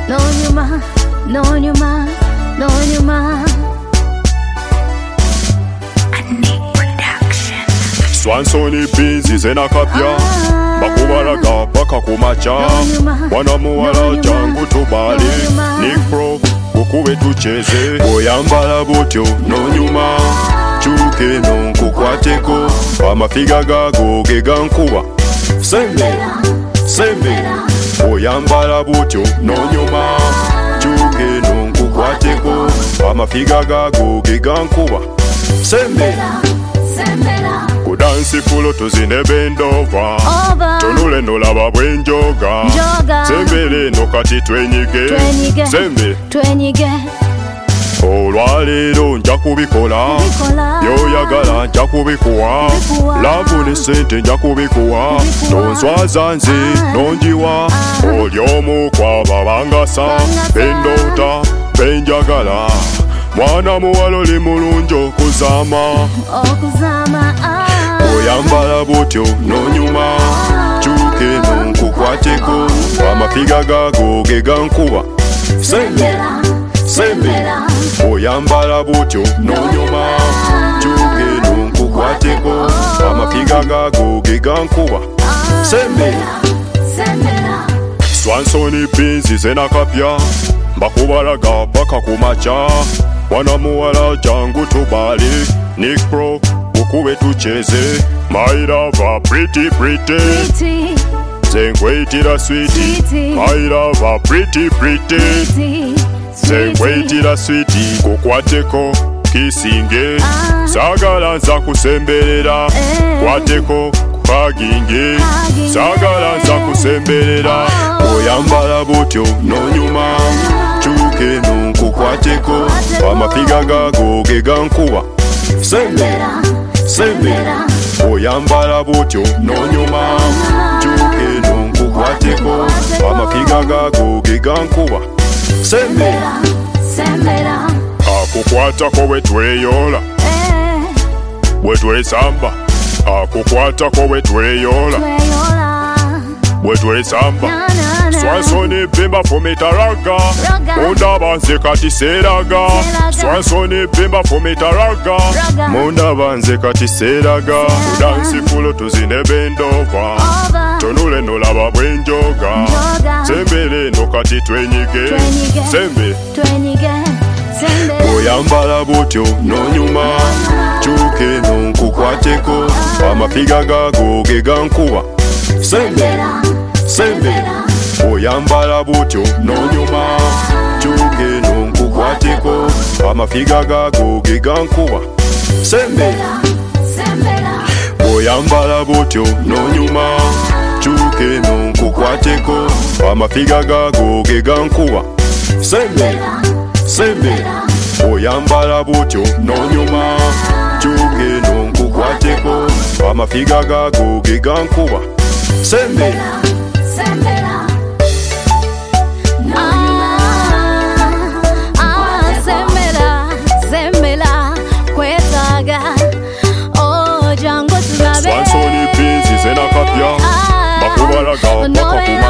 Nonyuma, nonyuma, nonyuma. Swansoni Beans zena kapya bakubalaga paka kumacha mwana muwala jangu tubali Nick Pro ukube tucheze oyambala butyo nonyuma chuke nonkukwateko amafiga gago gegankuba sembe oyambala butyo nonyuma chuke nonkukwateko amafiga gago gegankuba sembe kudansi fulo tuzine bendova tonule nolaba bwenjoga sembele nokati twenyige sembe olwaleero nja kubikola byoyagala nja kubikuwa lavu ne sente nja kubikuwa tonswaza nze nonjiwa oli omu kwaba bangasa bendoota benjagala mwana muwala oli mulungi okuzama oyambala butyo nonyuma chuke nonkukwateko amafiga gago gegankuba sembe oyambala butyo nonyuma chuke nonkukwateko amafiga gago gegankuba sembe Swansoni Beans zena kapya bakubalaga paka kumacha mwana muwala jangu tubali Nick Pro ukube tucheze my lover pretty zengweitira sweetie my lover pretty zengweitira sweetie kukwateko kisinge sagala nza kusemberera kwateko kaginge sagala nza kusemberera oyambala butyo nonyuma chuke nonkukwateko amafiga gago gegankuba sembe oyambala butyo nonyuma chuke nonkukwateko amafiga gago gegankuba sembe akukwatako wetweyola wetwesamba akukwatako wetweyola wetwesamba Swansoni bimba fumitaraga munda banze kati seraga Swansoni bimba fumitaraga munda banze kati seraga kudansi fulo tuzine bendova tonule nolaba bwenjoga sembele nokati twenyige sembe oyambala butyo nonyuma chuke nonkukwateko amafiga gago gegankuba sembe oyambala butyo nonyuma chuke nonkukwateko amafiga gago gegankuba sembe oyambala butyo nonyuma chuke nonkukwateko amafiga gago gegankuba sembe oyambala butyo nonyuma chuke nonkukwateko amafiga gago gegankuba sembe Swansoni Beans zena kapya bakubalaga paka